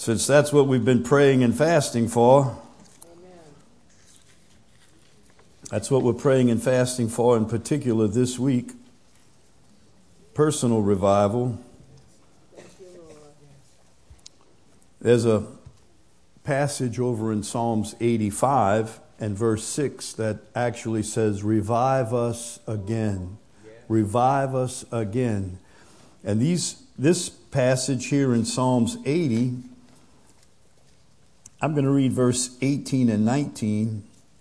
Since that's what we've been praying and fasting for, that's what we're praying and fasting for in particular this week. Personal revival. There's a passage over in Psalms 85 and verse 6 that actually says, revive us again. Revive us again. And this passage here in Psalms 80, I'm going to read verse 18 and 19.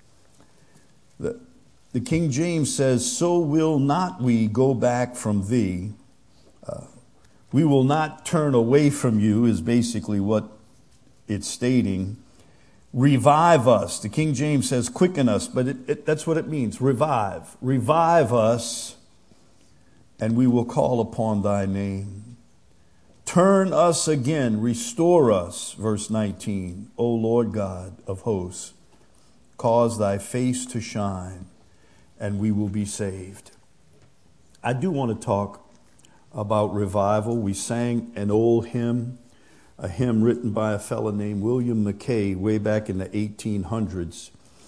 The King James says, so will not we go back from thee. We will not turn away from you is basically what it's stating. Revive us. The King James says quicken us, but that's what it means. Revive. Revive us, and we will call upon thy name. Turn us again. Restore us. Verse 19. O Lord God of hosts, cause thy face to shine, and we will be saved. I do want to talk about revival. We sang an old hymn, a hymn written by a fellow named William McKay way back in the 1800s.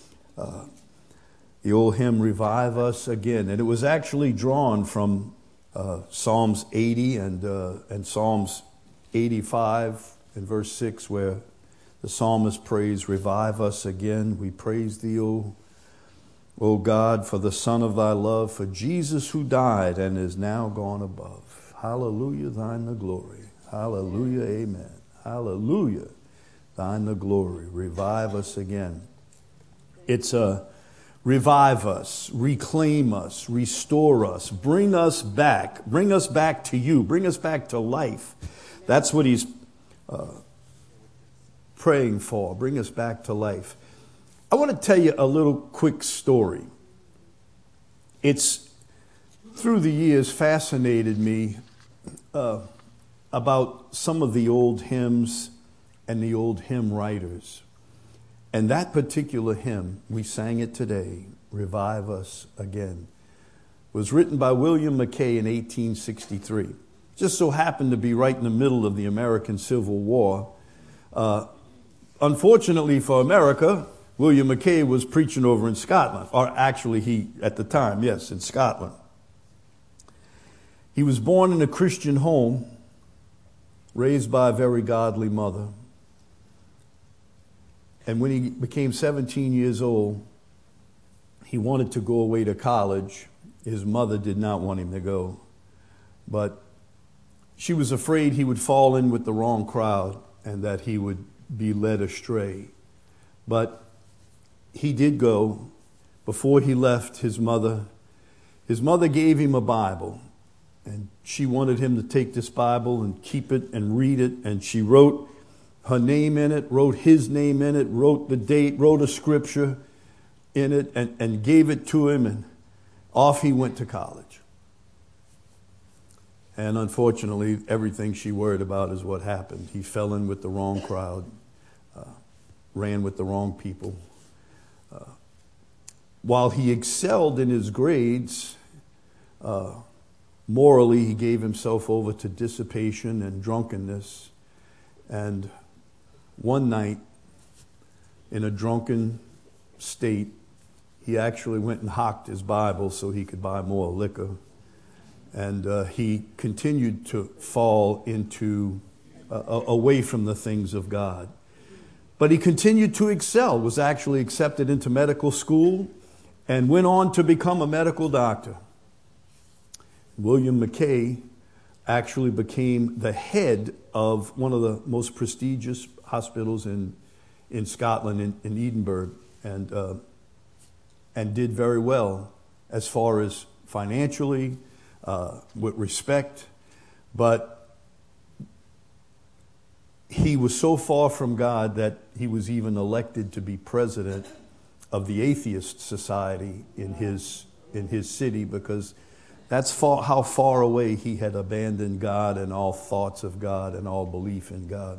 The old hymn, Revive Us Again. And it was actually drawn from Psalms 80 and Psalms 85 and verse 6, where the psalmist prays, revive us again. We praise thee, O God, for the Son of thy love, for Jesus who died and is now gone above. Hallelujah, thine the glory. Hallelujah, amen. Hallelujah, thine the glory. Revive us again. It's revive us, reclaim us, restore us, bring us back to you, bring us back to life. That's what he's praying for. Bring us back to life. I want to tell you a little quick story. It's through the years fascinated me about some of the old hymns and the old hymn writers. And that particular hymn, we sang it today, Revive Us Again, was written by William McKay in 1863. Just so happened to be right in the middle of the American Civil War. Unfortunately for America, William McKay was preaching over in Scotland, or actually he, at the time, yes, in Scotland. He was born in a Christian home, raised by a very godly mother. And when he became 17 years old, he wanted to go away to college. His mother did not want him to go, but she was afraid he would fall in with the wrong crowd and that he would be led astray. But he did go. Before he left, his mother gave him a Bible, and she wanted him to take this Bible and keep it and read it, and she wrote her name in it, wrote his name in it, wrote the date, wrote a scripture in it, and gave it to him, and off he went to college. And unfortunately, everything she worried about is what happened. He fell in with the wrong crowd, ran with the wrong people. While he excelled in his grades, morally he gave himself over to dissipation and drunkenness. And one night, in a drunken state, he actually went and hocked his Bible so he could buy more liquor. And he continued to fall into, away from the things of God. But he continued to excel, was actually accepted into medical school, and went on to become a medical doctor. William McKay actually became the head of one of the most prestigious hospitals in Scotland, in Edinburgh, and did very well as far as financially, with respect. But he was so far from God that he was even elected to be president of the Atheist Society in his city, because that's how far away he had abandoned God and all thoughts of God and all belief in God.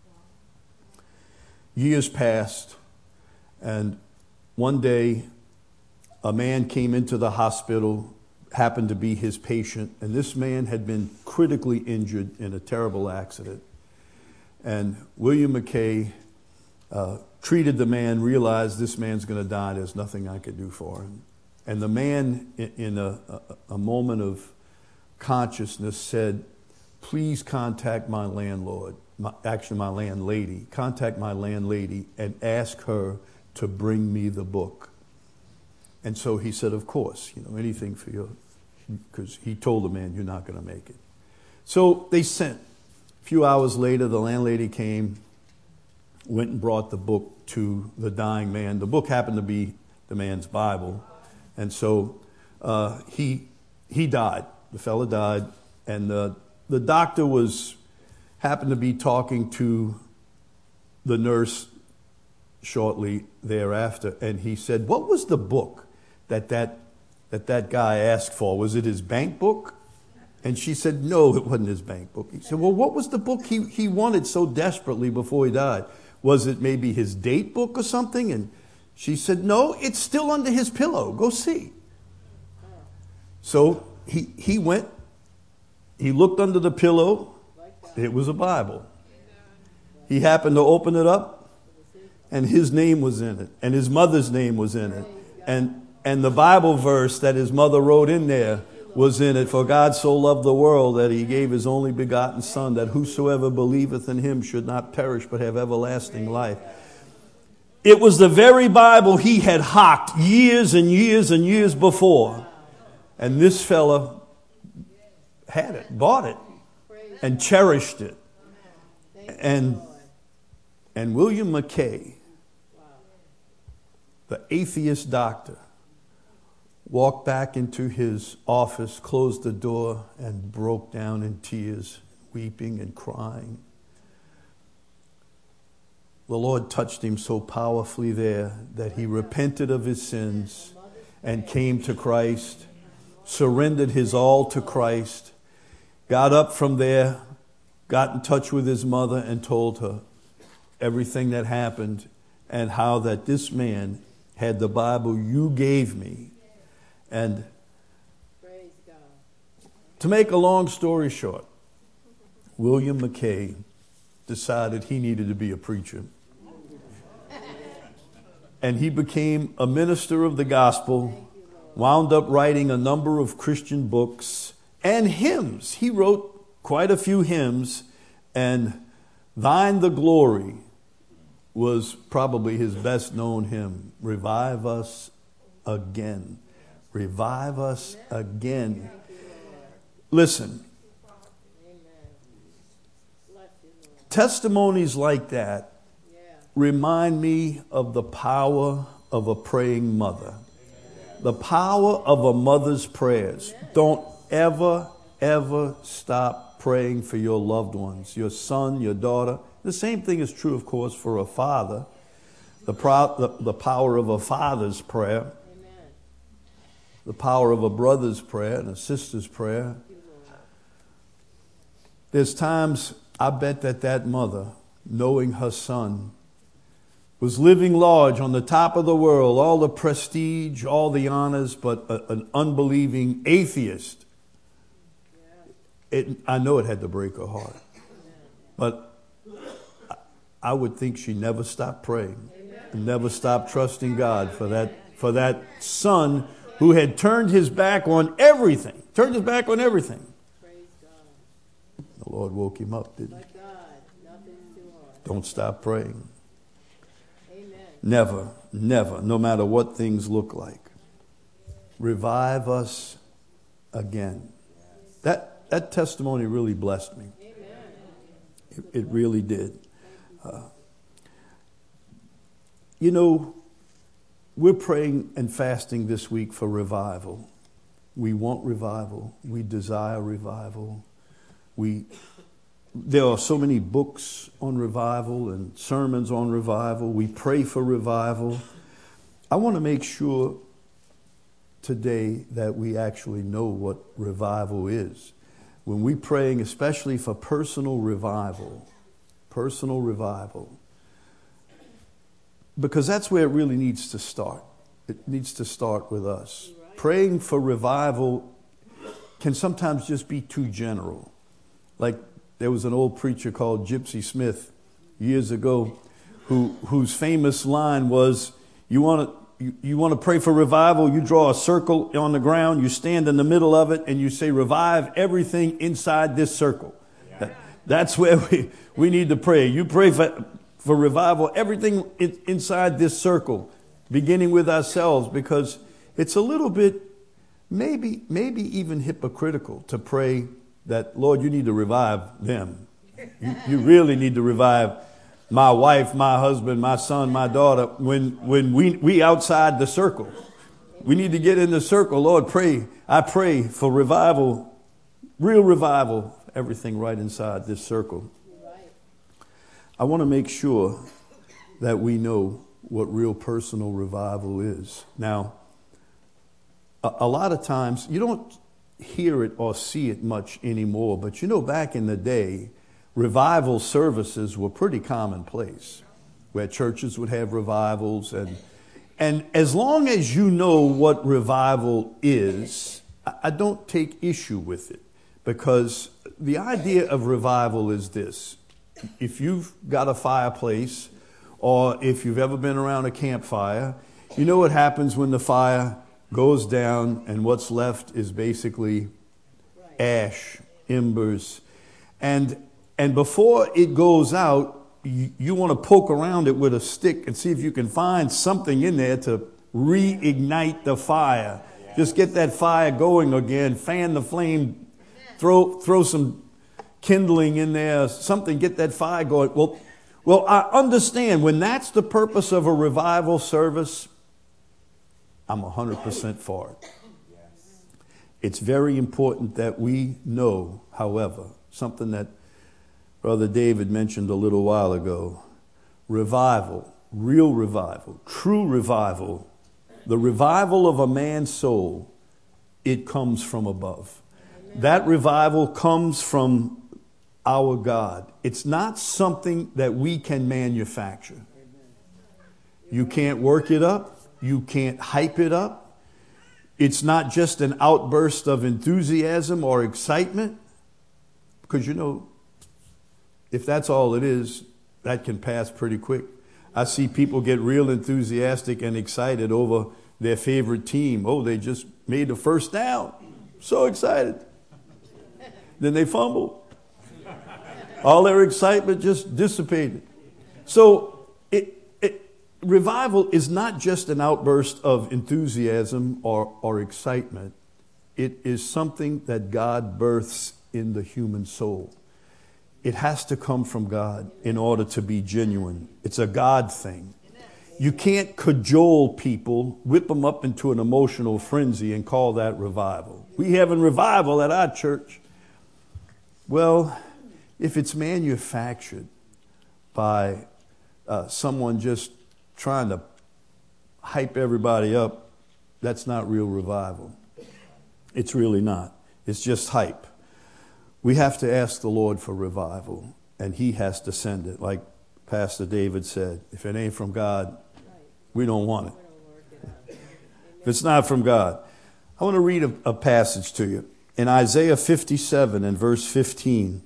Years passed, and one day a man came into the hospital, happened to be his patient, and this man had been critically injured in a terrible accident. And William McKay treated the man, realized this man's going to die. There's nothing I could do for him. And the man, in a moment of consciousness, said, please contact my landlord, my landlady. Contact my landlady and ask her to bring me the book. And so he said, of course, anything for you, because he told the man, you're not going to make it. So they sent. A few hours later, the landlady came, went and brought the book to the dying man. The book happened to be the man's Bible. And so he died. The fella died. And the doctor happened to be talking to the nurse shortly thereafter. And he said, what was the book that guy asked for? Was it his bank book? And she said, no, it wasn't his bank book. He said, well, what was the book he wanted so desperately before he died? Was it maybe his date book or something? And she said, no, it's still under his pillow. Go see. So he went, he looked under the pillow. It was a Bible. He happened to open it up, and his name was in it, and his mother's name was in it. And the Bible verse that his mother wrote in there was in it. For God so loved the world that he gave his only begotten Son, that whosoever believeth in him should not perish but have everlasting life. It was the very Bible he had hocked years and years and years before. And this fella had it, bought it, and cherished it. And William McKay, the atheist doctor, walked back into his office, closed the door, and broke down in tears, weeping and crying. The Lord touched him so powerfully there that he repented of his sins and came to Christ, surrendered his all to Christ, got up from there, got in touch with his mother and told her everything that happened and how that this man had the Bible you gave me. And to make a long story short, William McKay decided he needed to be a preacher. And he became a minister of the gospel, wound up writing a number of Christian books and hymns. He wrote quite a few hymns, and Thine the Glory was probably his best known hymn. Revive us again. Revive us again. Listen, testimonies like that remind me of the power of a praying mother. The power of a mother's prayers. Don't ever, ever stop praying for your loved ones, your son, your daughter. The same thing is true, of course, for a father. The power of a father's prayer. The power of a brother's prayer and a sister's prayer. There's times I bet that mother, knowing her son, was living large on the top of the world, all the prestige, all the honors, but an unbelieving atheist. I know it had to break her heart. But I would think she never stopped praying, never stopped trusting God for that son who had turned his back on everything. The Lord woke him up, didn't he? Don't stop praying. Never, never, no matter what things look like. Revive us again. That testimony really blessed me. It really did. We're praying and fasting this week for revival. We want revival. We desire revival. There are so many books on revival and sermons on revival. We pray for revival. I want to make sure today that we actually know what revival is. When we're praying, especially for personal revival, because that's where it really needs to start. It needs to start with us. Praying for revival can sometimes just be too general. Like there was an old preacher called Gypsy Smith years ago whose famous line was, you want to pray for revival, you draw a circle on the ground, you stand in the middle of it, and you say, revive everything inside this circle. That's where we need to pray. You pray for revival, everything inside this circle, beginning with ourselves, because it's a little bit, maybe even hypocritical to pray that, Lord, you need to revive them. You really need to revive my wife, my husband, my son, my daughter, when we outside the circle. We need to get in the circle. Lord, I pray for revival, real revival, everything right inside this circle. I want to make sure that we know what real personal revival is. Now, a lot of times you don't hear it or see it much anymore, but back in the day, revival services were pretty commonplace, where churches would have revivals. And as long as you know what revival is, I don't take issue with it, because the idea of revival is this. If you've got a fireplace, or if you've ever been around a campfire, you know what happens when the fire goes down and what's left is basically ash, embers. And before it goes out, you want to poke around it with a stick and see if you can find something in there to reignite the fire. Just get that fire going again, fan the flame, throw some kindling in there, something, get that fire going. Well, I understand when that's the purpose of a revival service, I'm 100% for it. It's very important that we know, however, something that Brother David mentioned a little while ago. Revival, real revival, true revival, the revival of a man's soul, it comes from above. Amen. That revival comes from our God. It's not something that we can manufacture. Amen. You can't work it up. You can't hype it up. It's not just an outburst of enthusiasm or excitement, because if that's all it is, that can pass pretty quick. I see people get real enthusiastic and excited over their favorite team. Oh, they just made the first down. So excited. Then they fumble. All their excitement just dissipated. So revival is not just an outburst of enthusiasm or excitement. It is something that God births in the human soul. It has to come from God in order to be genuine. It's a God thing. You can't cajole people, whip them up into an emotional frenzy and call that revival. We having revival at our church. Well, if it's manufactured by someone just trying to hype everybody up, that's not real revival. It's really not. It's just hype. We have to ask the Lord for revival, and He has to send it. Like Pastor David said, if it ain't from God, we don't want it. If it's not from God. I want to read a passage to you. In Isaiah 57 and verse 15.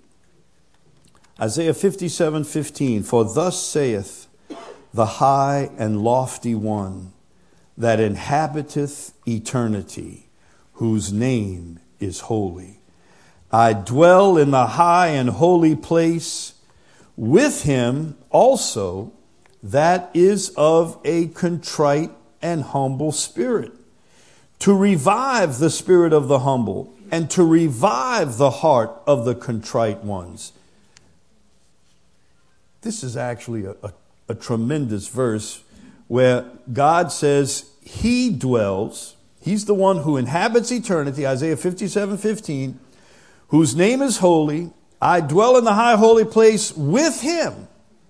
Isaiah 57:15. For thus saith the high and lofty one that inhabiteth eternity, whose name is holy. I dwell in the high and holy place with him also that is of a contrite and humble spirit, to revive the spirit of the humble and to revive the heart of the contrite ones. This is actually a tremendous verse where God says He dwells. He's the one who inhabits eternity, Isaiah 57:15, whose name is holy. I dwell in the high holy place with him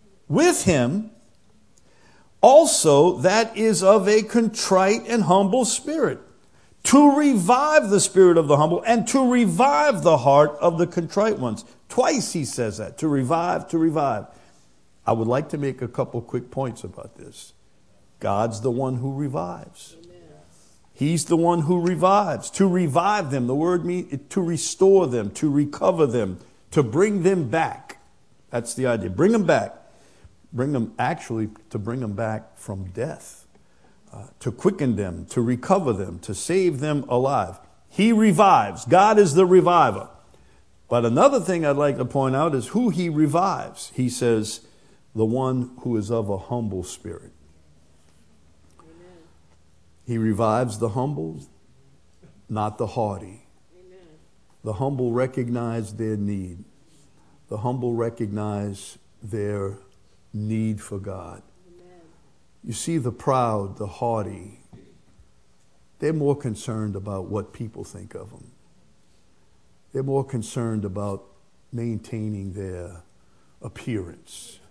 also that is of a contrite and humble spirit, to revive the spirit of the humble and to revive the heart of the contrite ones. Twice he says that, to revive, to revive. I would like to make a couple quick points about this. God's the one who revives. He's the one who revives. To revive them, the word means to restore them, to recover them, to bring them back. That's the idea. Bring them back. bring them back from death, to quicken them, to recover them, to save them alive. He revives. God is the reviver. But another thing I'd like to point out is who he revives. He says, the one who is of a humble spirit. Amen. He revives the humble, not the haughty. Amen. The humble recognize their need. The humble recognize their need for God. Amen. You see, the proud, the haughty, they're more concerned about what people think of them. They're more concerned about maintaining their appearance.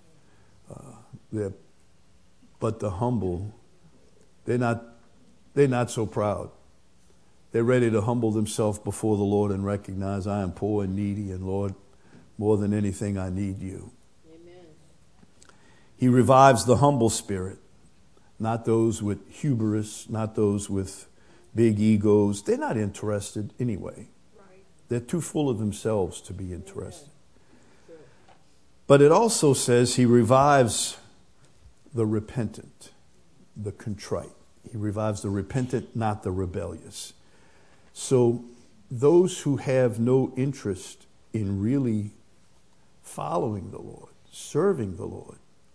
But the humble, they're not so proud. They're ready to humble themselves before the Lord and recognize, I am poor and needy, and Lord, more than anything, I need you. Amen. He revives the humble spirit, not those with hubris, not those with big egos. They're not interested anyway. They're too full of themselves to be interested. But it also says he revives the repentant, the contrite. He revives the repentant, not the rebellious. So those who have no interest in really following the Lord, serving the Lord,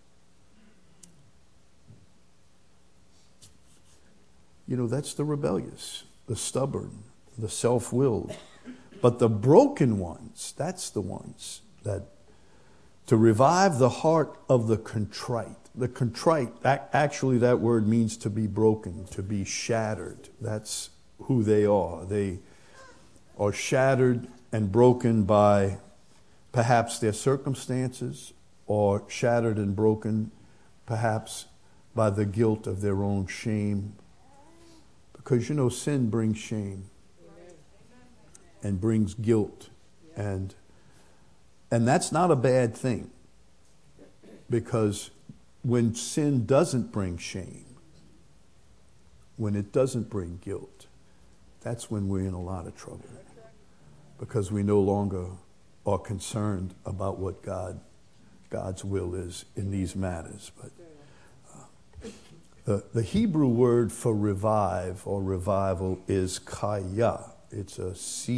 that's the rebellious, the stubborn, the self-willed. But the broken ones, that's the ones that, to revive the heart of the contrite. The contrite, actually that word means to be broken, to be shattered. That's who they are. They are shattered and broken by perhaps their circumstances, or shattered and broken perhaps by the guilt of their own shame. Because sin brings shame. And brings guilt, and that's not a bad thing, because when sin doesn't bring shame, when it doesn't bring guilt, that's when we're in a lot of trouble, because we no longer are concerned about what God's will is in these matters. But the Hebrew word for revive or revival is chayah. It's a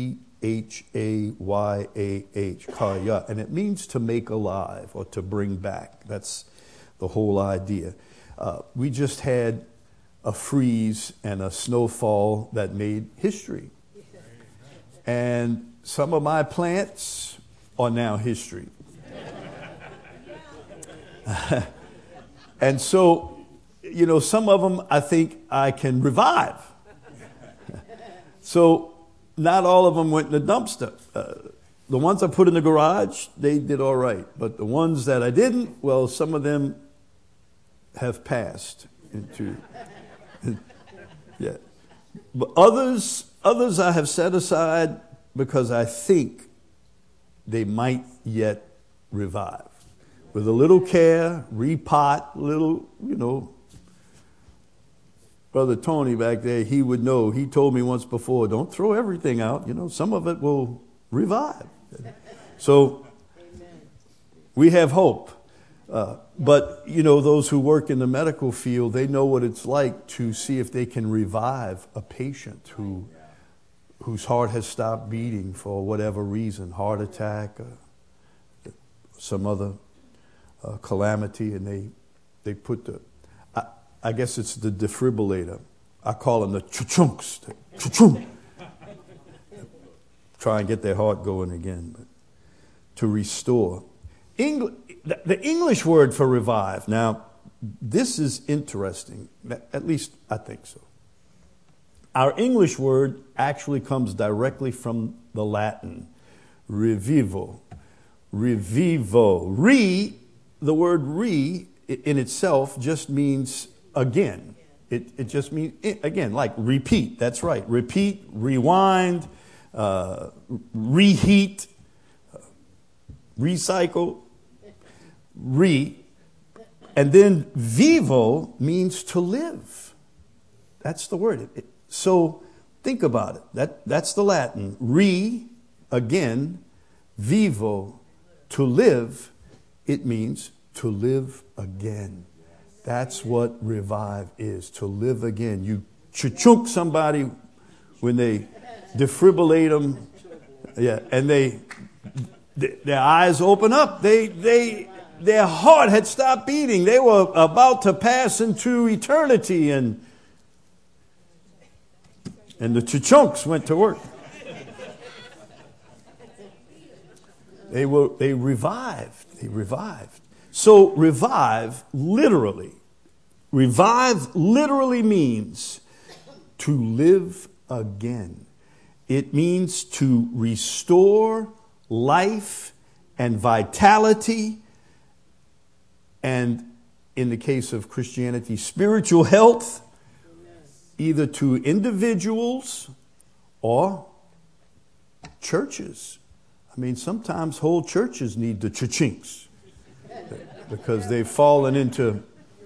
C-H-A-Y-A-H, chayah, and it means to make alive or to bring back. That's the whole idea. We just had a freeze and a snowfall that made history. And some of my plants are now history. And so, some of them I think I can revive. So, not all of them went in the dumpster. The ones I put in the garage, they did all right. But the ones that I didn't, well, some of them have passed into, yeah. But others I have set aside because I think they might yet revive. With a little care, repot, little, Brother Tony back there, he would know. He told me once before, don't throw everything out. Some of it will revive. So we have hope. But, those who work in the medical field, they know what it's like to see if they can revive a patient whose heart has stopped beating for whatever reason, heart attack, some other calamity, and they put I guess it's the defibrillator. I call them the cha-chunks. Try and get their heart going again. But to restore. The English word for revive. Now, this is interesting. At least I think so. Our English word actually comes directly from the Latin. Revivo. Revivo. The word re in itself just means again. It just means, again, like repeat. That's right. Repeat, rewind, reheat, recycle, and then vivo means to live. That's the word. So think about it. That's the Latin. Again, vivo, to live. It means to live again. That's what revive is, to live again. You chunk somebody when they defibrillate them, yeah, and their eyes open up. Their heart had stopped beating. They were about to pass into eternity, and the chunks went to work. They revived. They revived. So revive literally means to live again. It means to restore life and vitality, and in the case of Christianity, spiritual health, either to individuals or churches. I mean, sometimes whole churches need the cha-chinks because they've fallen into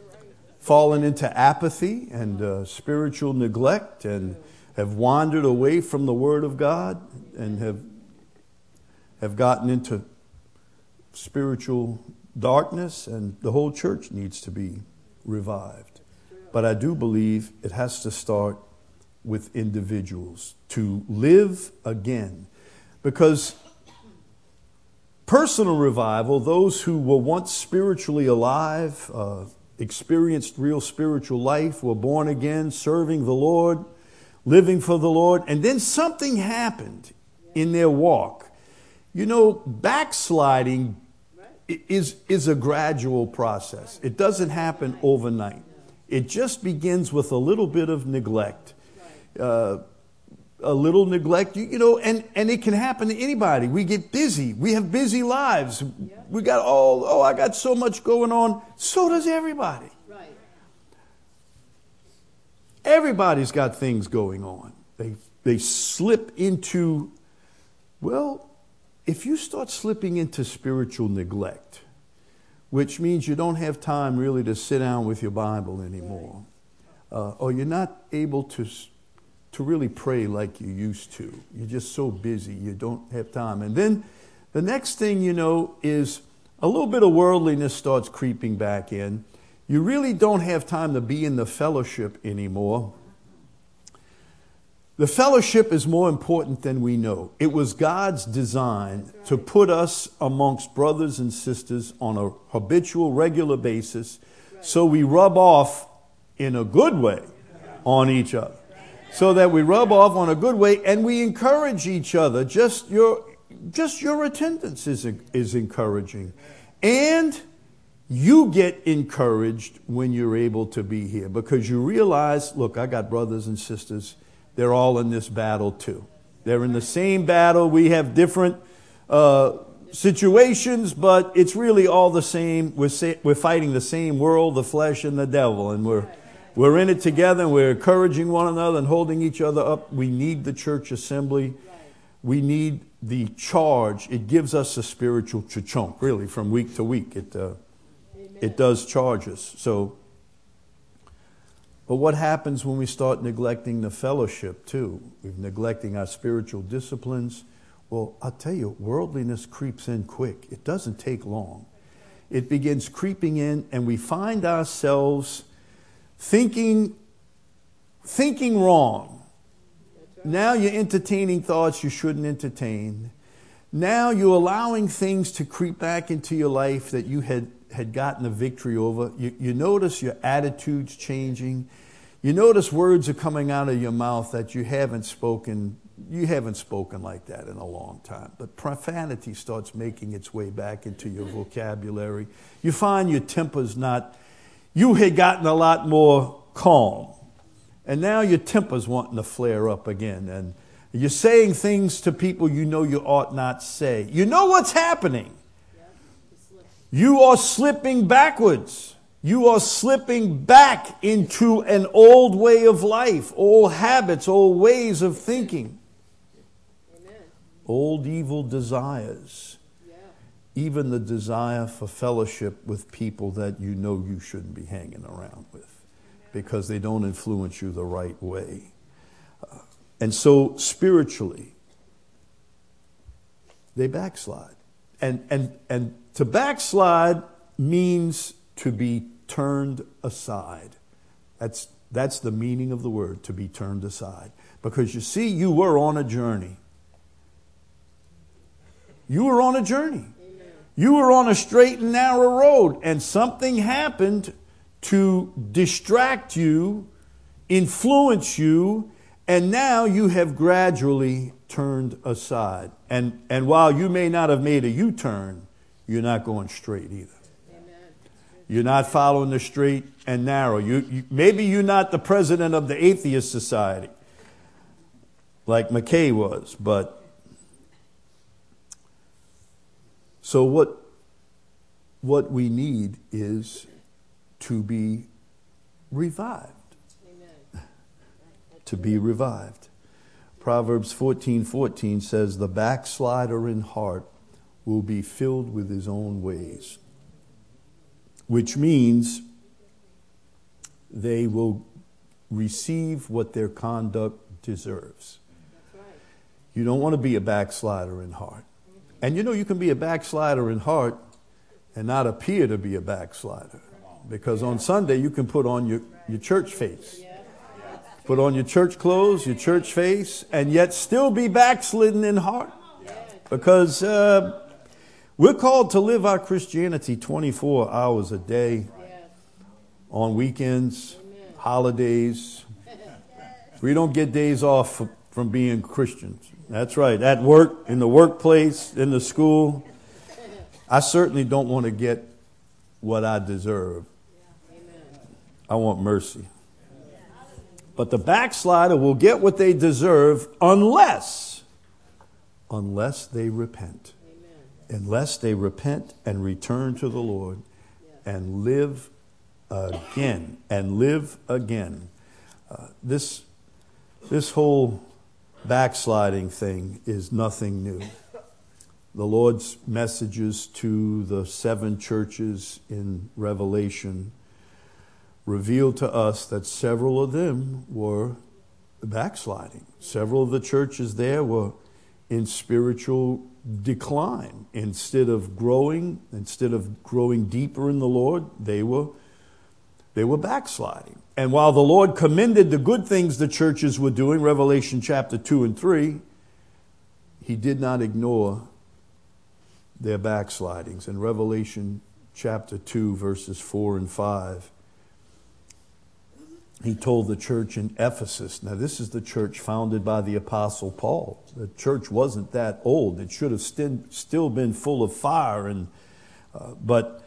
apathy and spiritual neglect, and have wandered away from the Word of God, and have gotten into spiritual darkness, and the whole church needs to be revived. But I do believe it has to start with individuals to live again, because personal revival, those who were once spiritually alive, experienced real spiritual life, were born again, serving the Lord, living for the Lord, and then something happened in their walk. You know, backsliding is a gradual process. It doesn't happen overnight. It just begins with a little bit of neglect. A little neglect, you know, and it can happen to anybody. We get busy. We have busy lives. We got I got so much going on. So does everybody. Right. Everybody's got things going on. They slip into, well, if you start slipping into spiritual neglect, which means you don't have time really to sit down with your Bible anymore, or you're not able to really pray like you used to. You're just so busy, you don't have time. And then the next thing you know is a little bit of worldliness starts creeping back in. You really don't have time to be in the fellowship anymore. The fellowship is more important than we know. It was God's design to put us amongst brothers and sisters on a habitual, regular basis, so we rub off in a good way on each other. So that we rub off on a good way and we encourage each other. Just your attendance is encouraging. And you get encouraged when you're able to be here, because you realize, look, I got brothers and sisters. They're all in this battle too. They're in the same battle. We have different situations, but it's really all the same. We're fighting the same world, the flesh and the devil, and we're in it together, and we're encouraging one another and holding each other up. We need the church assembly. We need the charge. It gives us a spiritual chunk, really, from week to week. It does charge us. But what happens when we start neglecting the fellowship too? We're neglecting our spiritual disciplines. Well, I'll tell you, worldliness creeps in quick. It doesn't take long. It begins creeping in, and we find ourselves thinking wrong. Now you're entertaining thoughts you shouldn't entertain. Now you're allowing things to creep back into your life that you had gotten a victory over. You notice your attitudes changing. You notice words are coming out of your mouth that you haven't spoken. You haven't spoken like that in a long time. But profanity starts making its way back into your vocabulary. You find your temper's not. You had gotten a lot more calm. And now your temper's wanting to flare up again. And you're saying things to people you know you ought not say. You know what's happening. You are slipping backwards. You are slipping back into an old way of life, old habits, old ways of thinking. Amen. Old evil desires. Even the desire for fellowship with people that you know you shouldn't be hanging around with, because they don't influence you the right way. And so spiritually, they backslide. And to backslide means to be turned aside. That's the meaning of the word, to be turned aside. Because you see, you were on a journey. You were on a journey. You were on a straight and narrow road, and something happened to distract you, influence you, and now you have gradually turned aside. And while you may not have made a U-turn, you're not going straight either. You're not following the straight and narrow. Maybe you're not the president of the Atheist Society, like McKay was, but so what we need is to be revived. Amen. To be revived. Proverbs 14:14 says, "The backslider in heart will be filled with his own ways," which means they will receive what their conduct deserves. That's right. You don't want to be a backslider in heart. And you know, you can be a backslider in heart and not appear to be a backslider. Because on Sunday, you can put on your church face. Put on your church clothes, your church face, and yet still be backslidden in heart. Because we're called to live our Christianity 24 hours a day, on weekends, holidays. We don't get days off from being Christians. That's right. At work, in the workplace, in the school. I certainly don't want to get what I deserve. I want mercy. But the backslider will get what they deserve unless they repent. Unless they repent and return to the Lord and live again. This whole backsliding thing is nothing new. The Lord's messages to the 7 churches in Revelation revealed to us that several of them were backsliding. Several of the churches there were in spiritual decline. Instead of growing deeper in the Lord, they were backsliding. And while the Lord commended the good things the churches were doing, Revelation chapter 2 and 3, he did not ignore their backslidings. In Revelation chapter 2, verses 4 and 5, he told the church in Ephesus, now this is the church founded by the Apostle Paul. The church wasn't that old. It should have still been full of fire, but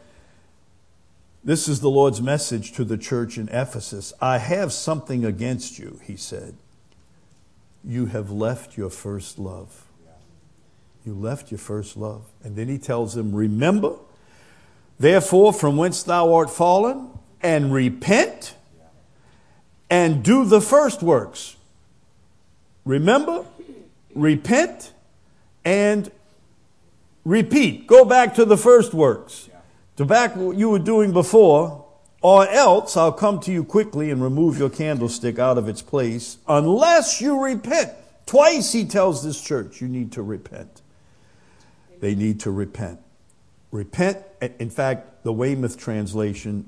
this is the Lord's message to the church in Ephesus. "I have something against you," he said. "You have left your first love." You left your first love. And then he tells them, "Remember, therefore, from whence thou art fallen, and repent, and do the first works." Remember, repent, and repeat. Go back to the first works. To back what you were doing before, or else I'll come to you quickly and remove your candlestick out of its place, unless you repent. Twice he tells this church, you need to repent. They need to repent. Repent. In fact, the Weymouth translation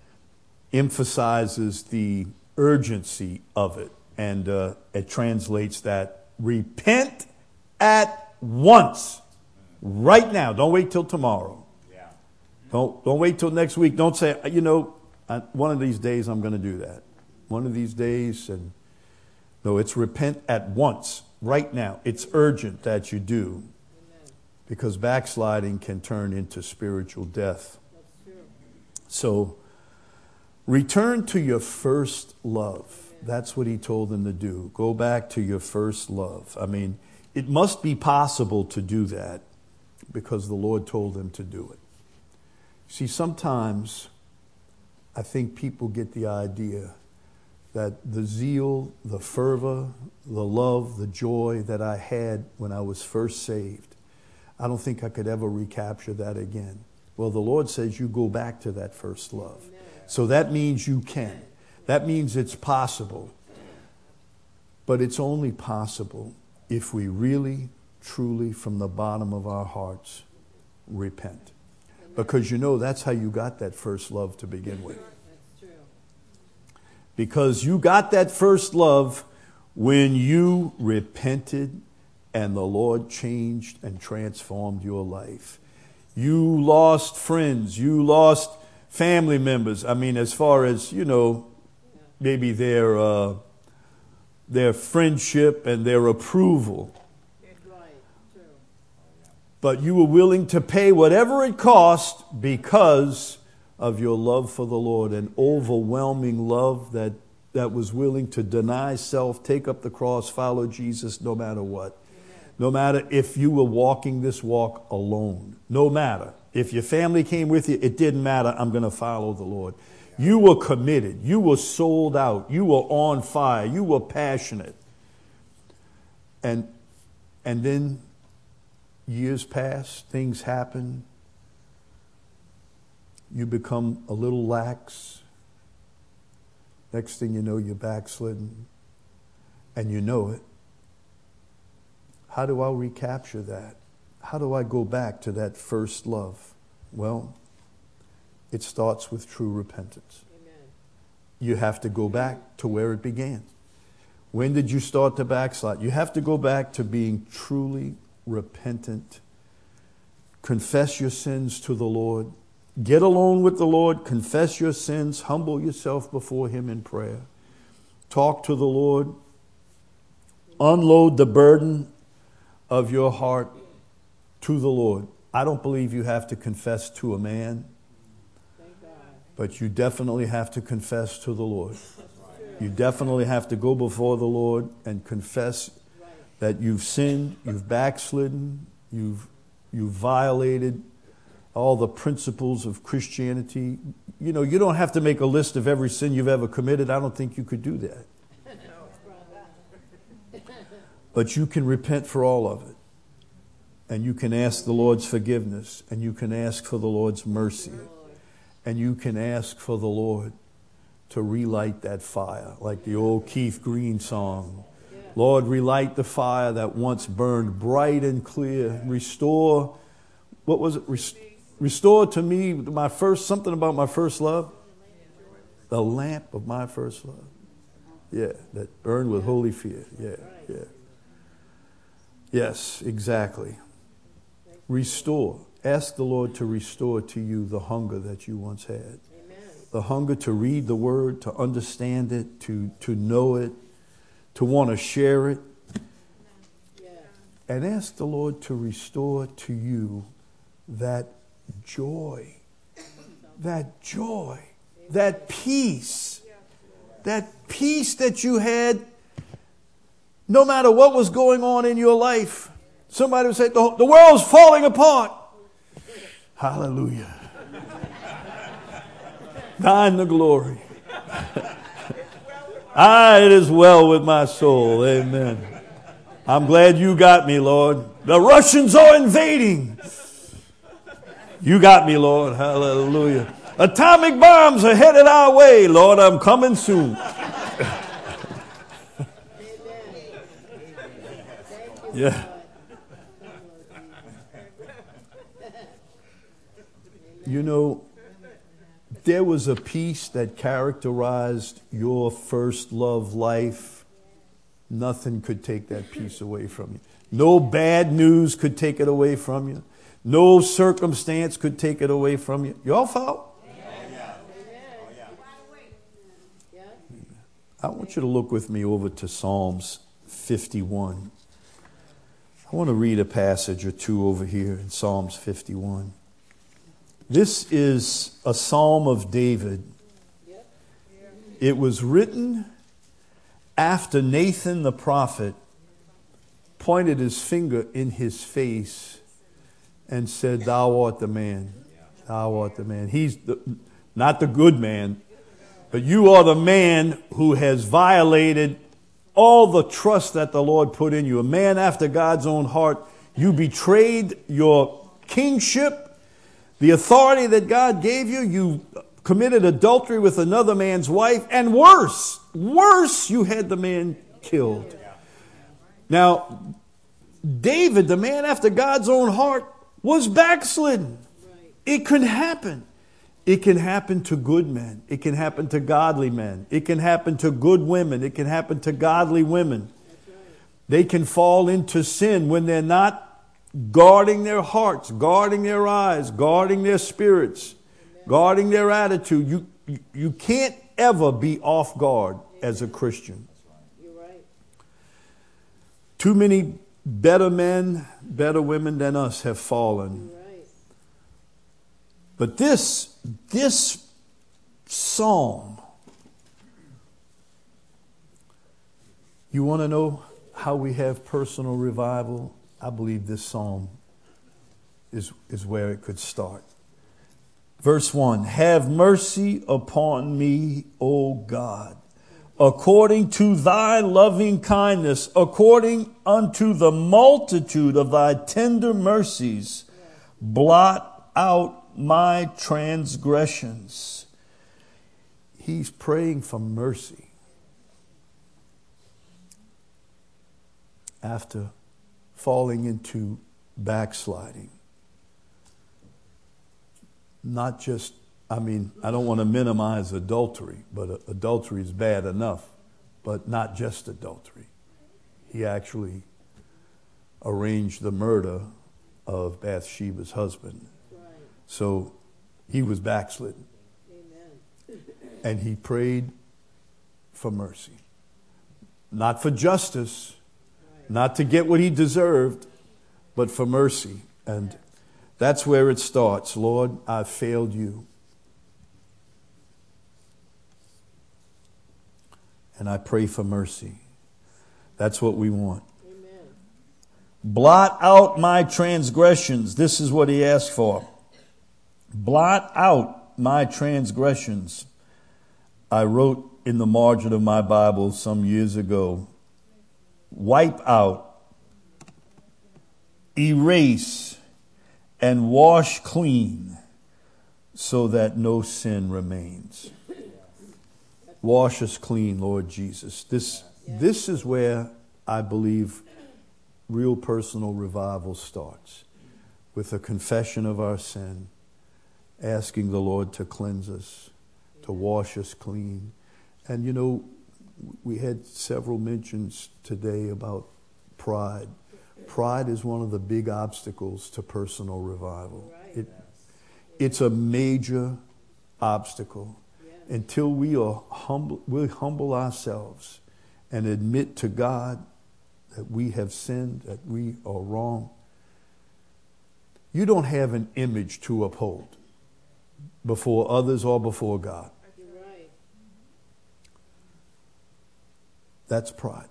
emphasizes the urgency of it. And it translates that, repent at once. Right now. Don't wait till tomorrow. Don't wait till next week. Don't say, one of these days I'm going to do that. One of these days. No, it's repent at once. Right now. It's urgent that you do. Because backsliding can turn into spiritual death. So, return to your first love. That's what he told them to do. Go back to your first love. I mean, it must be possible to do that because the Lord told them to do it. See, sometimes I think people get the idea that the zeal, the fervor, the love, the joy that I had when I was first saved, I don't think I could ever recapture that again. Well, the Lord says you go back to that first love. So that means you can. That means it's possible. But it's only possible if we really, truly, from the bottom of our hearts, repent. Because that's how you got that first love to begin with. That's true. Because you got that first love when you repented and the Lord changed and transformed your life. You lost friends. You lost family members. I mean, as far as, maybe their friendship and their approval. Right, true. But you were willing to pay whatever it cost because of your love for the Lord, an overwhelming love that was willing to deny self, take up the cross, follow Jesus no matter what. No matter if you were walking this walk alone. No matter. If your family came with you, it didn't matter. I'm going to follow the Lord. You were committed. You were sold out. You were on fire. You were passionate. And then years pass. Things happen. You become a little lax. Next thing you know, you're backslidden. And you know it. How do I recapture that? How do I go back to that first love? Well, it starts with true repentance. Amen. You have to go back to where it began. When did you start to backslide? You have to go back to being truly repentant. Confess your sins to the Lord. Get alone with the Lord. Confess your sins. Humble yourself before Him in prayer. Talk to the Lord. Unload the burden of your heart to the Lord. I don't believe you have to confess to a man, but you definitely have to confess to the Lord. You definitely have to go before the Lord and confess that you've sinned, you've backslidden, you've violated all the principles of Christianity. You don't have to make a list of every sin you've ever committed. I don't think you could do that. But you can repent for all of it. And you can ask the Lord's forgiveness. And you can ask for the Lord's mercy. And you can ask for the Lord to relight that fire. Like the old Keith Green song. Lord, relight the fire that once burned bright and clear. Restore, what was it? Restore to me something about my first love. The lamp of my first love. Yeah, that burned with holy fear. Yeah. Yes, exactly. Restore. Ask the Lord to restore to you the hunger that you once had. Amen. The hunger to read the Word, to understand it, to know it, to want to share it. Yeah. And ask the Lord to restore to you that joy, that peace that you had no matter what was going on in your life. Somebody would say, the world's falling apart. Hallelujah. Thine the glory. It is well with my soul. Amen. I'm glad you got me, Lord. The Russians are invading. You got me, Lord. Hallelujah. Atomic bombs are headed our way, Lord. I'm coming soon. Yeah. There was a peace that characterized your first love life. Nothing could take that peace away from you. No bad news could take it away from you. No circumstance could take it away from you. You all follow? I want you to look with me over to Psalms 51. I want to read a passage or two over here in Psalms 51. This is a psalm of David. It was written after Nathan the prophet pointed his finger in his face and said, "Thou art the man. Thou art the man." He's not the good man, but you are the man who has violated all the trust that the Lord put in you. A man after God's own heart. You betrayed your kingship, the authority that God gave you. You committed adultery with another man's wife. And worse, you had the man killed. Now, David, the man after God's own heart, was backslidden. It can happen. It can happen to good men. It can happen to godly men. It can happen to good women. It can happen to godly women. They can fall into sin when they're not guarding their hearts, guarding their eyes, guarding their spirits, guarding their attitude. You can't ever be off guard as a Christian. You're right. Too many better men, better women than us have fallen. You're right. But this psalm, you want to know how we have personal revival? I believe this psalm is where it could start. Verse 1, have mercy upon me, O God, according to thy loving kindness, according unto the multitude of thy tender mercies, blot out my transgressions. He's praying for mercy after falling into backsliding. Not just, I don't want to minimize adultery, but adultery is bad enough, but not just adultery. He actually arranged the murder of Bathsheba's husband. Right. So he was backslidden. Amen. And he prayed for mercy. Not for justice, not to get what he deserved, but for mercy. And that's where it starts. Lord, I've failed you. And I pray for mercy. That's what we want. Amen. Blot out my transgressions. This is what he asked for. Blot out my transgressions. I wrote in the margin of my Bible some years ago, wipe out, erase, and wash clean so that no sin remains. Wash us clean, Lord Jesus. This is where I believe real personal revival starts, with a confession of our sin, asking the Lord to cleanse us, to wash us clean. And we had several mentions today about pride. Pride is one of the big obstacles to personal revival. Right. It's a major obstacle. Yeah. Until we humble ourselves and admit to God that we have sinned, that we are wrong. You don't have an image to uphold before others or before God. You're right. That's pride.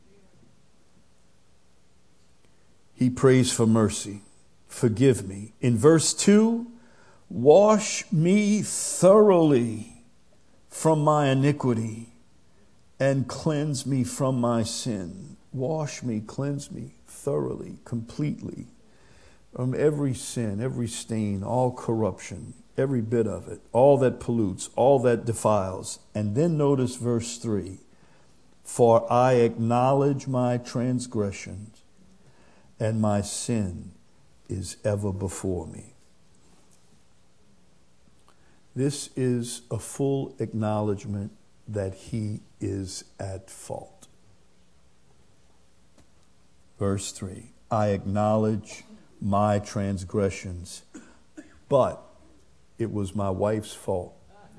He prays for mercy. Forgive me. In verse 2, wash me thoroughly from my iniquity and cleanse me from my sin. Wash me, cleanse me thoroughly, completely from every sin, every stain, all corruption, every bit of it, all that pollutes, all that defiles. And then notice verse 3, for I acknowledge my transgressions, and my sin is ever before me. This is a full acknowledgement that he is at fault. Verse 3, I acknowledge my transgressions, but it was my wife's fault.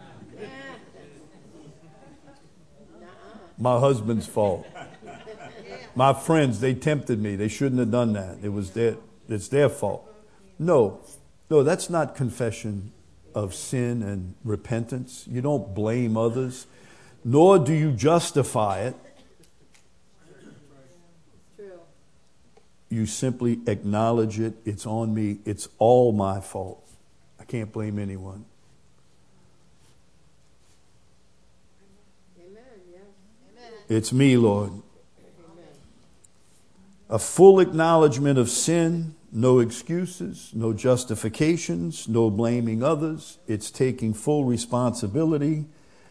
My husband's fault. My friends, they tempted me. They shouldn't have done that. It's their fault. No, that's not confession of sin and repentance. You don't blame others, nor do you justify it. True. You simply acknowledge it. It's on me. It's all my fault. I can't blame anyone. Amen. Yes. Amen. It's me, Lord. Amen. A full acknowledgement of sin, no excuses, no justifications, no blaming others. It's taking full responsibility.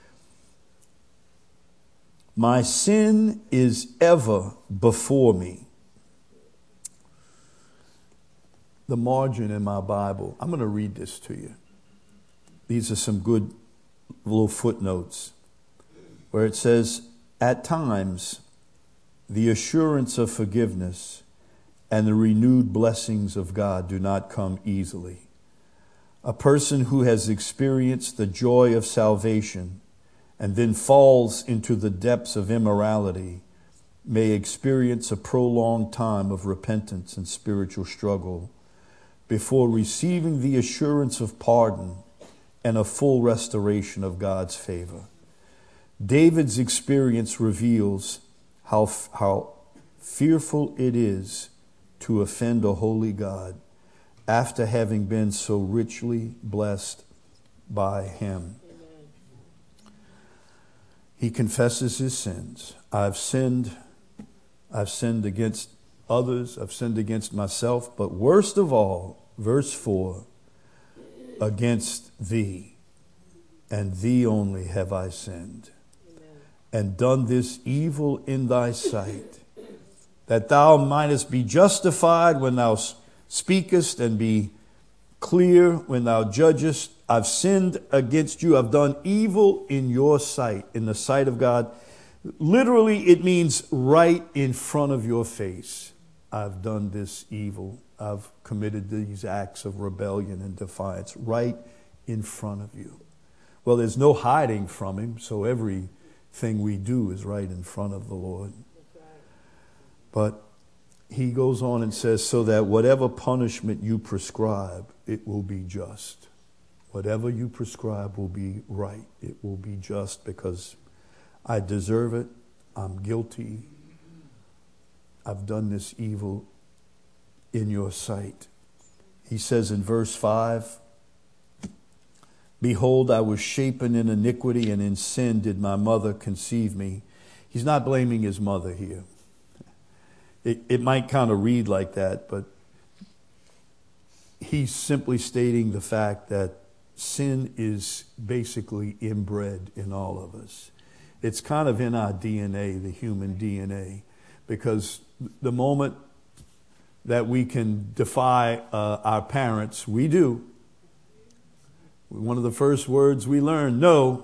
My sin is ever before me. the margin in my Bible. I'm going to read this to you. These are some good little footnotes where it says, at times, the assurance of forgiveness and the renewed blessings of God do not come easily. A person who has experienced the joy of salvation and then falls into the depths of immorality may experience a prolonged time of repentance and spiritual struggle before receiving the assurance of pardon and a full restoration of God's favor. David's experience reveals how fearful it is to offend a holy God after having been so richly blessed by him. He confesses his sins. I've sinned against others. I've sinned against myself. But worst of all, verse 4, against thee, and thee only have I sinned, and done this evil in thy sight, that thou mightest be justified when thou speakest and be clear when thou judgest. I've sinned against you. I've done evil in your sight, in the sight of God. Literally, it means right in front of your face. I've done this evil. I've committed these acts of rebellion and defiance right in front of you. Well, there's no hiding from him, so everything we do is right in front of the Lord. But he goes on and says, so that whatever punishment you prescribe, it will be just. Whatever you prescribe will be right. It will be just because I deserve it. I'm guilty. I've done this evil in your sight. He says in verse 5, behold, I was shapen in iniquity, and in sin did my mother conceive me. He's not blaming his mother here. It might kind of read like that, but he's simply stating the fact that sin is basically inbred in all of us. It's kind of in our DNA, the human DNA, because the moment that we can defy our parents, we do. One of the first words we learn, no.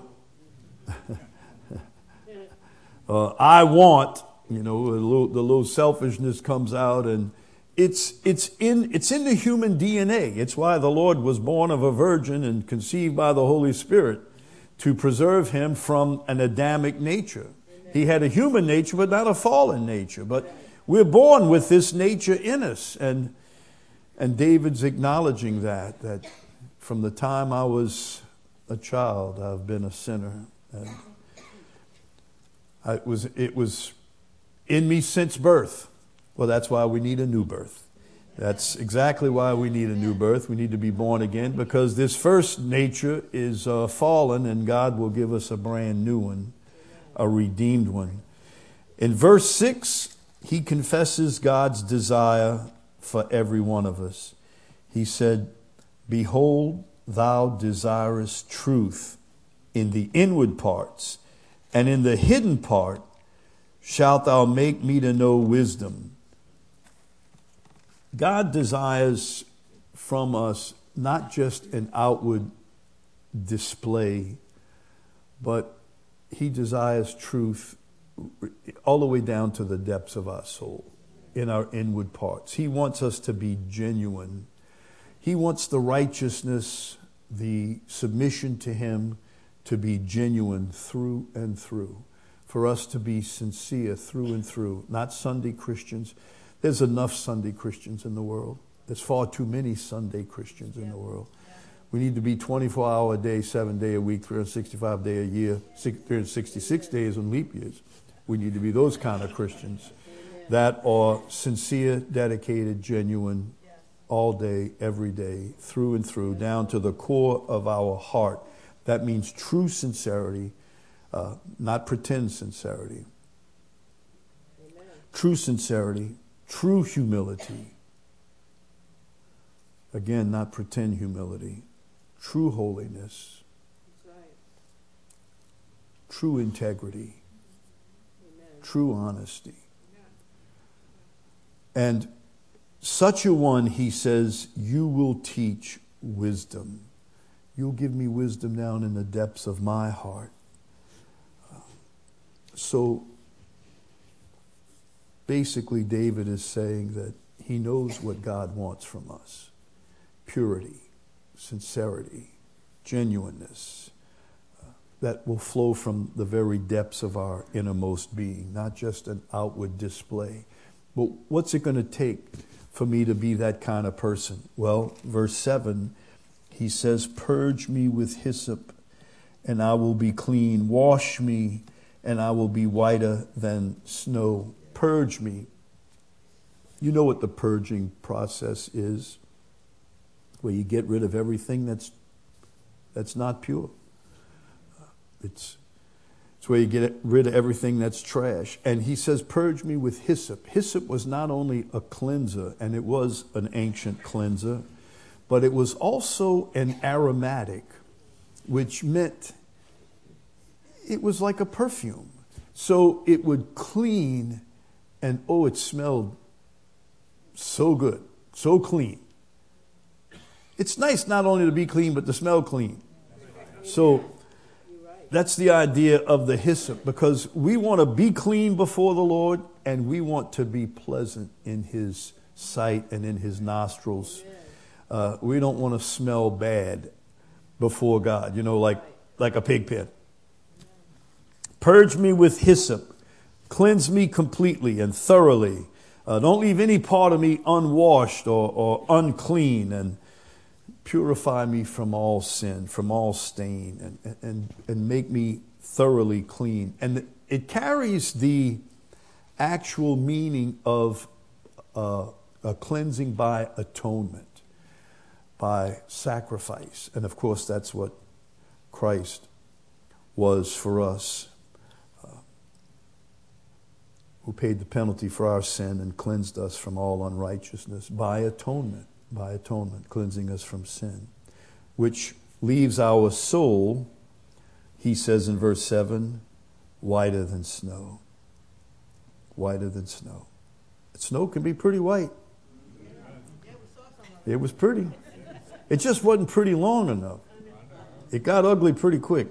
I want, the little selfishness comes out, and it's in the human DNA. It's why the Lord was born of a virgin and conceived by the Holy Spirit, to preserve him from an Adamic nature. He had a human nature, but not a fallen nature. But we're born with this nature in us. And David's acknowledging that from the time I was a child, I've been a sinner. And it was in me since birth. Well, that's why we need a new birth. That's exactly why we need a new birth. We need to be born again, because this first nature is fallen, and God will give us a brand new one, a redeemed one. In verse 6, he confesses God's desire for every one of us. He said, behold, thou desirest truth in the inward parts, and in the hidden part shalt thou make me to know wisdom. God desires from us not just an outward display, but he desires truth all the way down to the depths of our soul, in our inward parts. He wants us to be genuine. He wants the righteousness, the submission to him, to be genuine through and through, for us to be sincere through and through, not Sunday Christians. There's enough Sunday Christians in the world. There's far too many Sunday Christians in the world. We need to be 24-hour a day, 7 day a week, 365 day a year, 366 days on leap years. We need to be those kind of Christians that are sincere, dedicated, genuine, all day, every day, through and through, down to the core of our heart. That means true sincerity, not pretend sincerity. True sincerity, true humility. Again, not pretend humility. True holiness. True integrity. True honesty. And Such a one, he says, you will teach wisdom. You'll give me wisdom down in the depths of my heart. So basically, David is saying that he knows what God wants from us. Purity, sincerity, genuineness, that will flow from the very depths of our innermost being, not just an outward display. But what's it going to take for me to be that kind of person? Well, verse 7, he says, purge me with hyssop, and I will be clean. Wash me, and I will be whiter than snow. Purge me. You know what the purging process is, where you get rid of everything that's not pure. It's where you get rid of everything that's trash. And he says, purge me with hyssop. Hyssop was not only a cleanser, and it was an ancient cleanser, but it was also an aromatic, which meant it was like a perfume. So it would clean, and it smelled so good, so clean. It's nice not only to be clean, but to smell clean. So that's the idea of the hyssop, because we want to be clean before the Lord, and we want to be pleasant in his sight and in his nostrils. We don't want to smell bad before God, like a pig pen. Purge me with hyssop. Cleanse me completely and thoroughly. Don't leave any part of me unwashed or unclean, and purify me from all sin, from all stain, and make me thoroughly clean. And it carries the actual meaning of a cleansing by atonement, by sacrifice. And of course, that's what Christ was for us, who paid the penalty for our sin and cleansed us from all unrighteousness by atonement, cleansing us from sin, which leaves our soul, he says in verse 7, whiter than snow. Whiter than snow. Snow can be pretty white. It was pretty. It just wasn't pretty long enough. It got ugly pretty quick.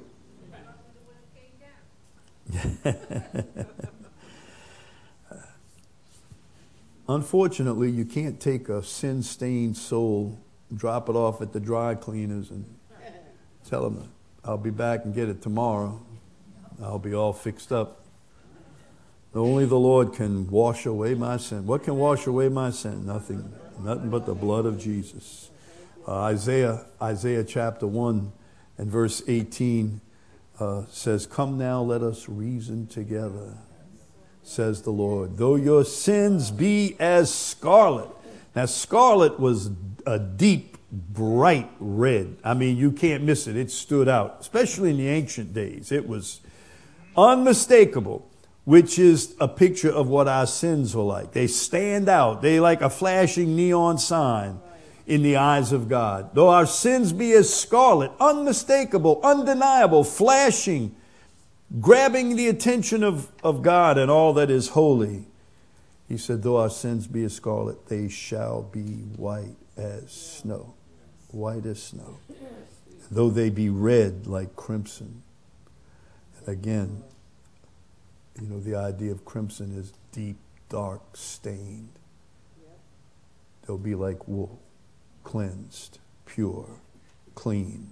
Unfortunately, you can't take a sin-stained soul, drop it off at the dry cleaners, and tell them, I'll be back and get it tomorrow. I'll be all fixed up. Only the Lord can wash away my sin. What can wash away my sin? Nothing but the blood of Jesus. Isaiah chapter 1 and verse 18 says, come now, let us reason together, says the Lord. Though your sins be as scarlet. Now, scarlet was a deep, bright red. I mean, you can't miss it. It stood out, especially in the ancient days. It was unmistakable, which is a picture of what our sins were like. They stand out. They like a flashing neon sign in the eyes of God. Though our sins be as scarlet, unmistakable, undeniable, flashing, grabbing the attention of God and all that is holy. He said, though our sins be as scarlet, they shall be white as snow. White as snow. Though they be red like crimson. And again, the idea of crimson is deep, dark, stained. They'll be like wool, cleansed, pure, clean.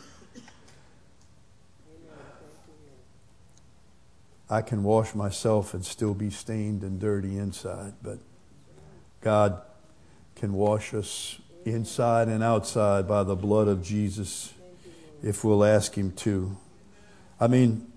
I can wash myself and still be stained and dirty inside, but God can wash us inside and outside by the blood of Jesus if we'll ask him to. I mean,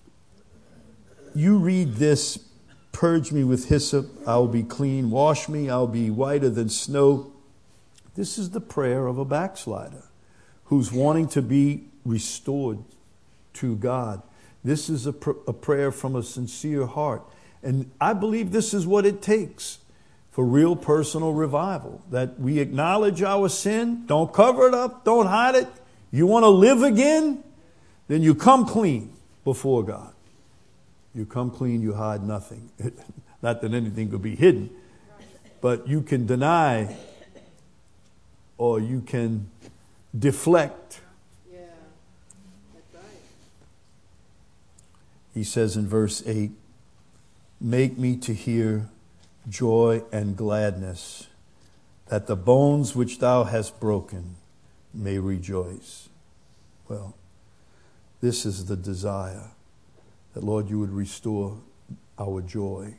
you read this, purge me with hyssop, I'll be clean. Wash me, I'll be whiter than snow. This is the prayer of a backslider who's wanting to be restored to God. This is a prayer from a sincere heart. And I believe this is what it takes for real personal revival. That we acknowledge our sin. Don't cover it up. Don't hide it. You want to live again? Then you come clean before God. You come clean, you hide nothing. Not that anything could be hidden. But you can deny or you can deflect. Yeah. That's right. He says in verse 8, make me to hear joy and gladness, that the bones which thou hast broken may rejoice. Well, this is the desire, that Lord, you would restore our joy.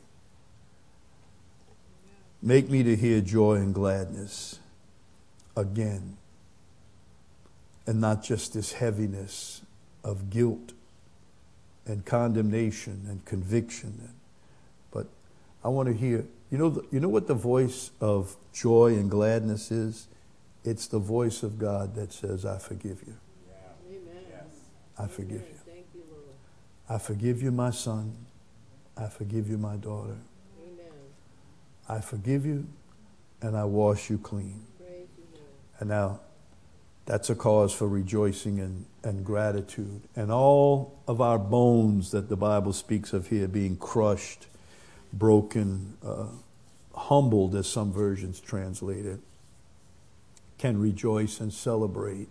Make me to hear joy and gladness again, and not just this heaviness of guilt and condemnation and conviction. But I want to hear, you know what the voice of joy and gladness is? It's the voice of God that says, I forgive you. Amen. I forgive you. Thank you, Lord. I forgive you, my son. I forgive you, my daughter. Amen. I forgive you, and I wash you clean. Praise you, Lord. And now, that's a cause for rejoicing and gratitude. And all of our bones that the Bible speaks of here being crushed, broken, humbled, as some versions translate it, can rejoice and celebrate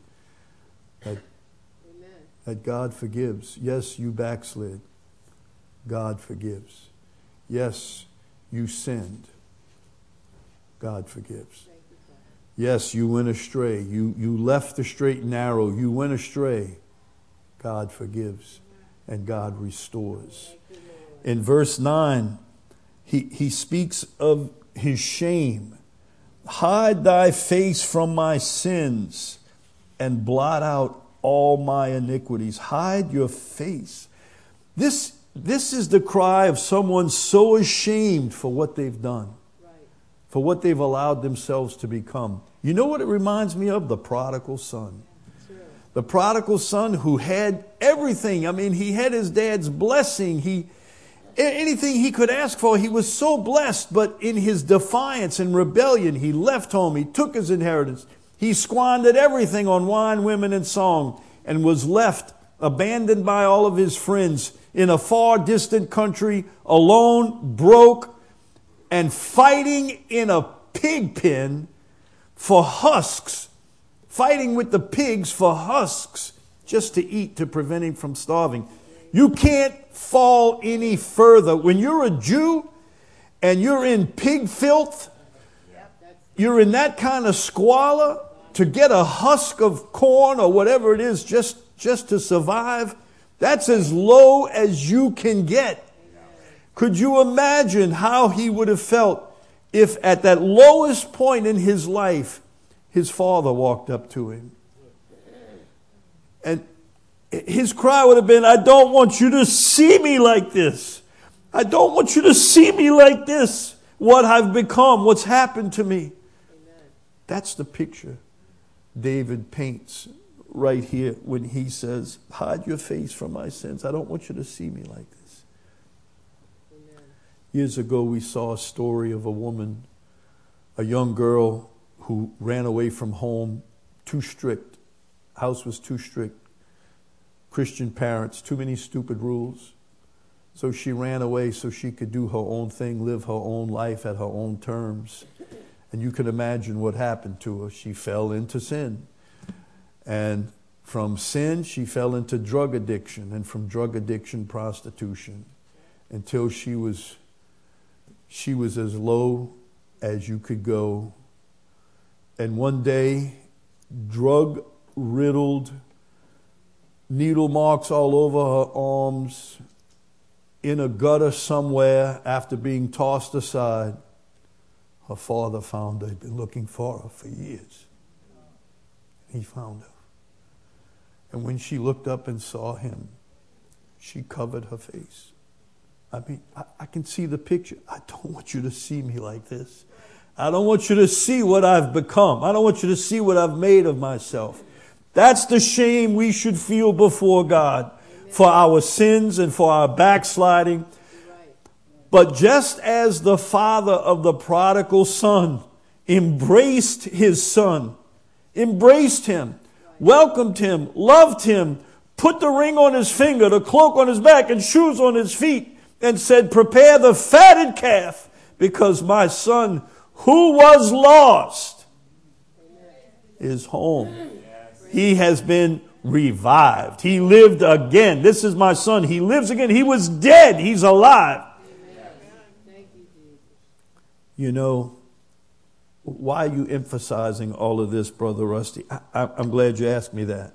that God forgives. Yes, you backslid. God forgives. Yes, you sinned. God forgives. Yes, you went astray. You left the straight and narrow. You went astray. God forgives and God restores. In verse 9, he speaks of his shame. Hide thy face from my sins and blot out all my iniquities. Hide your face. This is the cry of someone so ashamed for what they've done, for what they've allowed themselves to become. You know what it reminds me of? The prodigal son. The prodigal son who had everything. I mean, he had his dad's blessing. Anything he could ask for, he was so blessed. But in his defiance and rebellion, he left home. He took his inheritance. He squandered everything on wine, women, and song, and was left abandoned by all of his friends in a far distant country, alone, broke, and fighting in a pig pen for husks, fighting with the pigs for husks just to eat, to prevent him from starving. You can't fall any further. When you're a Jew and you're in pig filth, you're in that kind of squalor, to get a husk of corn or whatever it is just to survive, that's as low as you can get. Could you imagine how he would have felt if at that lowest point in his life, his father walked up to him? And his cry would have been, I don't want you to see me like this. I don't want you to see me like this. What I've become, what's happened to me. That's the picture David paints right here when he says, hide your face from my sins. I don't want you to see me like this. Amen. Years ago, we saw a story of a woman, a young girl who ran away from home, too strict. House was too strict. Christian parents, too many stupid rules. So she ran away so she could do her own thing, live her own life at her own terms. And you can imagine what happened to her. She fell into sin. And from sin, she fell into drug addiction. And from drug addiction, prostitution. Until she was as low as you could go. And one day, drug-riddled, needle marks all over her arms, in a gutter somewhere after being tossed aside, her father found her. He'd been looking for her for years. He found her. And when she looked up and saw him, she covered her face. I mean, I can see the picture. I don't want you to see me like this. I don't want you to see what I've become. I don't want you to see what I've made of myself. That's the shame we should feel before God for our sins and for our backsliding. But just as the father of the prodigal son embraced his son, embraced him, welcomed him, loved him, put the ring on his finger, the cloak on his back, and shoes on his feet, and said, prepare the fatted calf, because my son who was lost is home. He has been revived. He lived again. This is my son. He lives again. He was dead. He's alive. Thank you, Jesus. You know, why are you emphasizing all of this, Brother Rusty? I'm glad you asked me that.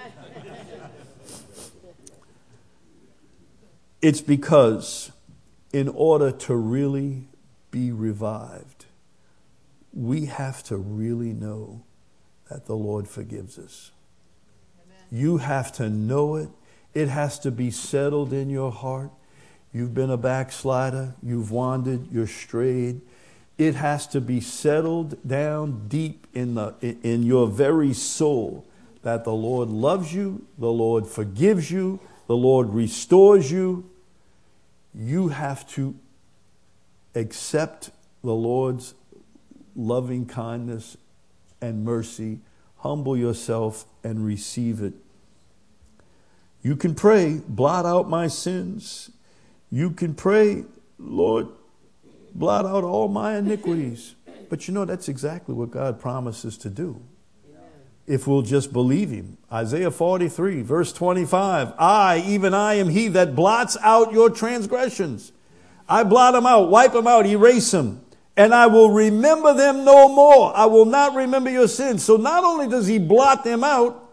It's because in order to really be revived, we have to really know that the Lord forgives us. Amen. You have to know it. It has to be settled in your heart. You've been a backslider. You've wandered. You're strayed. It has to be settled down deep in your very soul that the Lord loves you, the Lord forgives you, the Lord restores you. You have to accept the Lord's loving kindness and mercy, humble yourself and receive it. You can pray, blot out my sins. You can pray, Lord, blot out all my iniquities. But you know, that's exactly what God promises to do. If we'll just believe him. Isaiah 43, verse 25. I, even I, am he that blots out your transgressions. I blot them out, wipe them out, erase them. And I will remember them no more. I will not remember your sins. So not only does he blot them out,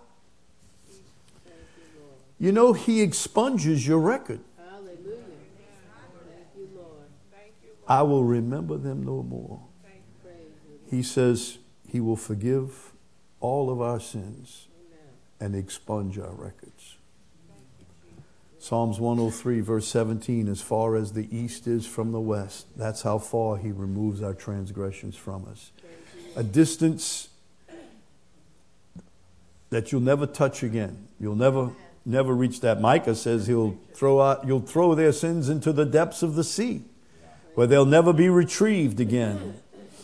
you know, he expunges your record. Hallelujah. Thank you, Lord. I will remember them no more. Praise you. He says he will forgive all of our sins and expunge our records. Psalms 103, verse 17, as far as the east is from the west, that's how far he removes our transgressions from us. A distance that you'll never touch again. You'll never reach that. Micah says you'll throw their sins into the depths of the sea, where they'll never be retrieved again.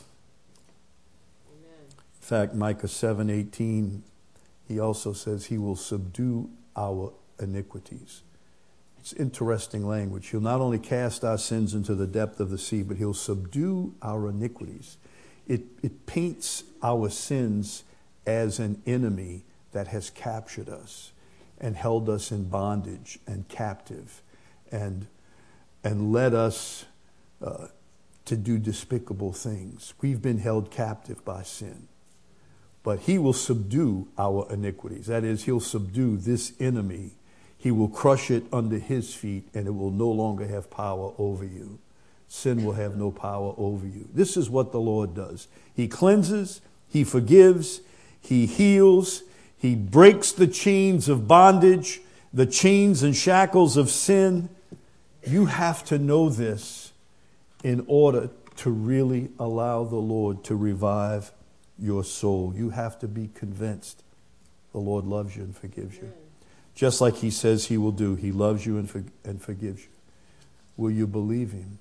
In fact, Micah 7:18, he also says he will subdue our iniquities. It's interesting language. He'll not only cast our sins into the depth of the sea, but he'll subdue our iniquities. It paints our sins as an enemy that has captured us and held us in bondage and captive and led us to do despicable things. We've been held captive by sin. But he will subdue our iniquities. That is, he'll subdue this enemy. He will crush it under his feet, and it will no longer have power over you. Sin will have no power over you. This is what the Lord does. He cleanses, he forgives, he heals, he breaks the chains of bondage, the chains and shackles of sin. You have to know this in order to really allow the Lord to revive your soul. You have to be convinced the Lord loves you and forgives you. Just like he says he will do. He loves you and forgives you. Will you believe him?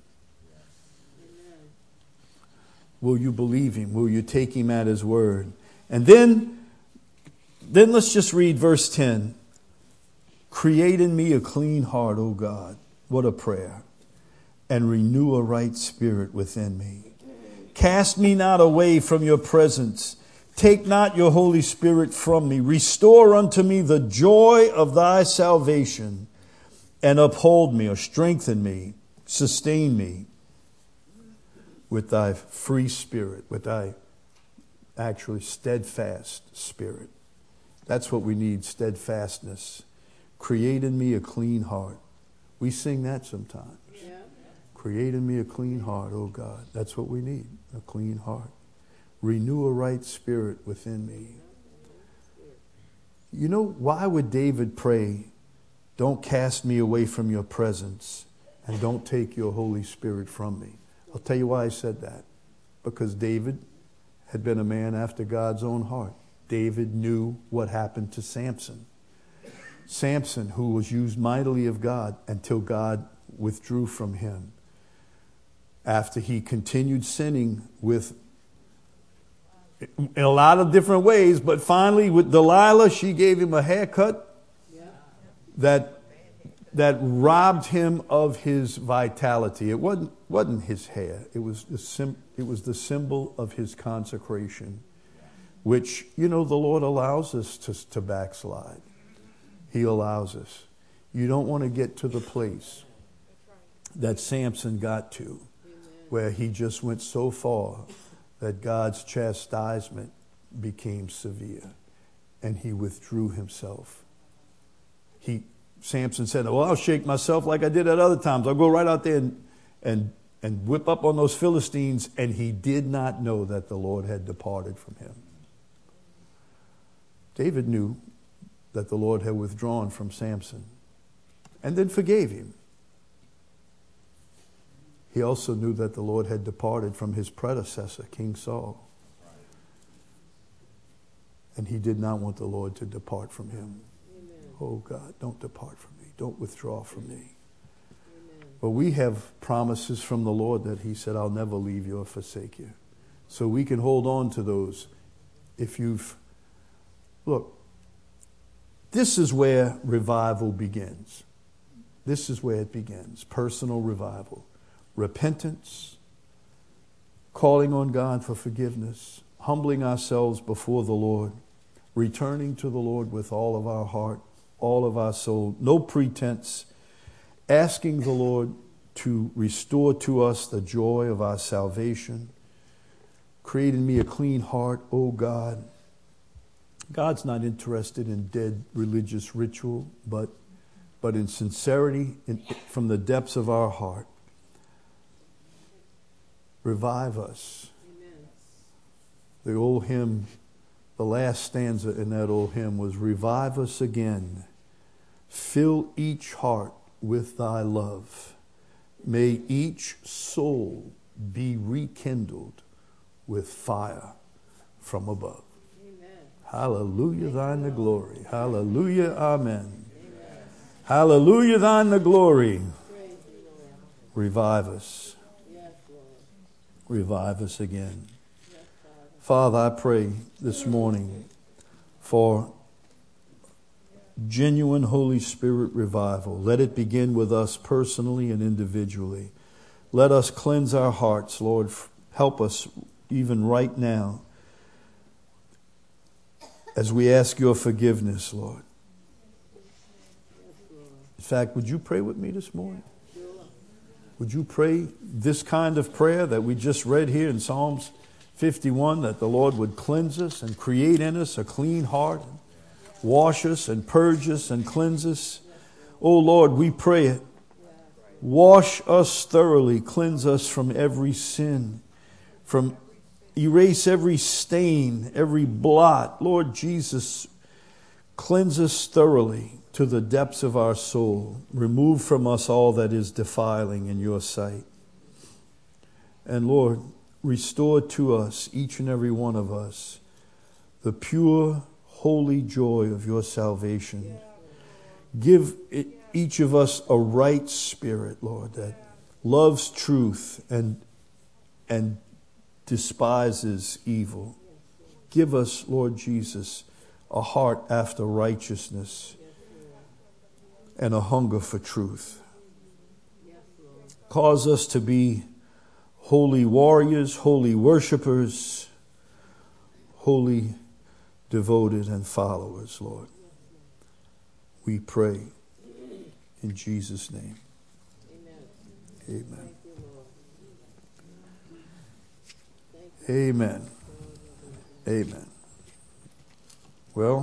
Will you believe him? Will you take him at his word? And then let's just read verse 10. Create in me a clean heart, O God. What a prayer. And renew a right spirit within me. Cast me not away from your presence. Take not your Holy Spirit from me. Restore unto me the joy of thy salvation, and uphold me or strengthen me, sustain me with thy free spirit, with thy actually steadfast spirit. That's what we need, steadfastness. Create in me a clean heart. We sing that sometimes. Yeah. Create in me a clean heart, oh God. That's what we need, a clean heart. Renew a right spirit within me. You know, why would David pray, don't cast me away from your presence and don't take your Holy Spirit from me? I'll tell you why I said that. Because David had been a man after God's own heart. David knew what happened to Samson. Samson, who was used mightily of God until God withdrew from him. After he continued sinning in a lot of different ways, but finally with Delilah, she gave him a haircut that that robbed him of his vitality. It wasn't his hair. It was the symbol of his consecration, which, the Lord allows us to backslide. He allows us. You don't want to get to the place that Samson got to, where he just went so far that God's chastisement became severe and he withdrew himself. Samson said, well, I'll shake myself like I did at other times. I'll go right out there and whip up on those Philistines. And he did not know that the Lord had departed from him. David knew that the Lord had withdrawn from Samson and then forgave him. He also knew that the Lord had departed from his predecessor, King Saul. And he did not want the Lord to depart from him. Amen. Oh God, don't depart from me. Don't withdraw from me. Amen. But we have promises from the Lord that he said, I'll never leave you or forsake you. So we can hold on to those. Look, this is where revival begins. This is where it begins. Personal revival. Repentance, calling on God for forgiveness, humbling ourselves before the Lord, returning to the Lord with all of our heart, all of our soul, no pretense, asking the Lord to restore to us the joy of our salvation. Create in me a clean heart, O God. God's not interested in dead religious ritual, but in sincerity from the depths of our heart. Revive us. Amen. The old hymn, the last stanza in that old hymn was, revive us again. Fill each heart with thy love. May each soul be rekindled with fire from above. Amen. Hallelujah, thine the glory. Hallelujah, amen. Amen. Hallelujah, thine the glory. Revive us. Revive us again. Father, I pray this morning for genuine Holy Spirit revival. Let it begin with us personally and individually. Let us cleanse our hearts, Lord. Help us even right now as we ask your forgiveness, Lord. In fact, would you pray with me this morning? Would you pray this kind of prayer that we just read here in Psalms 51, that the Lord would cleanse us and create in us a clean heart, wash us and purge us and cleanse us? Oh Lord, we pray it. Wash us thoroughly, cleanse us from every sin, erase every stain, every blot. Lord Jesus, cleanse us thoroughly to the depths of our soul. Remove from us all that is defiling in your sight. And Lord, restore to us, each and every one of us, the pure, holy joy of your salvation. Give each of us a right spirit, Lord, that loves truth and despises evil. Give us, Lord Jesus, a heart after righteousness and a hunger for truth. Cause us to be holy warriors, holy worshipers, holy devoted and followers, Lord. We pray in Jesus' name. Amen. Amen. Amen. Well,